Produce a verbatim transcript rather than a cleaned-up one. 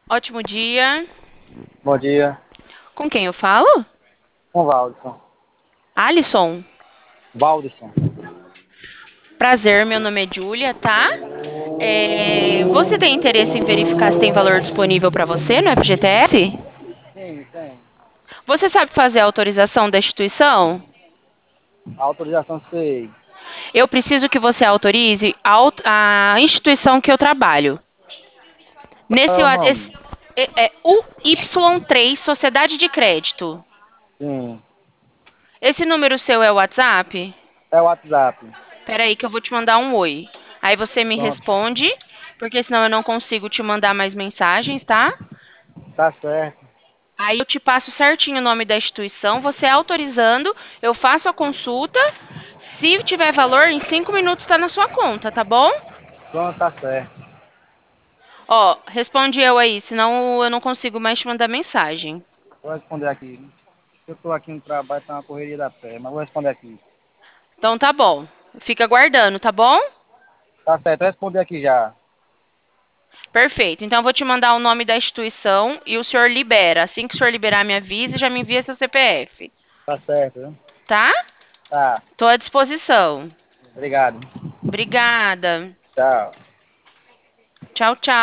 Ótimo dia. Bom dia, Com quem eu falo? com o Valdson. Alisson. Valdson. Prazer, meu nome é Júlia, tá? É, Você tem interesse em verificar se tem valor disponível para você no F G T S? Sim, tem. Você sabe fazer a autorização da instituição? Autorização sei. Eu preciso que você autorize a, aut- a instituição que eu trabalho. Qual Nesse é o wa- esse- nome? é, é U Y três Sociedade de Crédito. Sim. Esse número seu é o WhatsApp? É o WhatsApp. Peraí que eu vou te mandar um oi. Aí você me Pronto. responde, porque senão eu não consigo te mandar mais mensagens, tá? Tá certo. Aí eu te passo certinho o nome da instituição, você autorizando, eu faço a consulta. Se tiver valor, em cinco minutos está na sua conta, tá bom? Pronto, tá certo. Ó, responde eu aí, senão eu não consigo mais te mandar mensagem. Vou responder aqui. Eu tô aqui no trabalho, tá uma correria da pé, mas vou responder aqui. Então tá bom. Fica aguardando, tá bom? Tá certo, vou responder aqui já. Perfeito. Então eu vou te mandar o nome da instituição e o senhor libera. Assim que o senhor liberar, me avisa e já me envia seu C P F, Tá certo, viu? tá? Tá. Tô à disposição. Obrigado. Obrigada. Tchau. Tchau, tchau.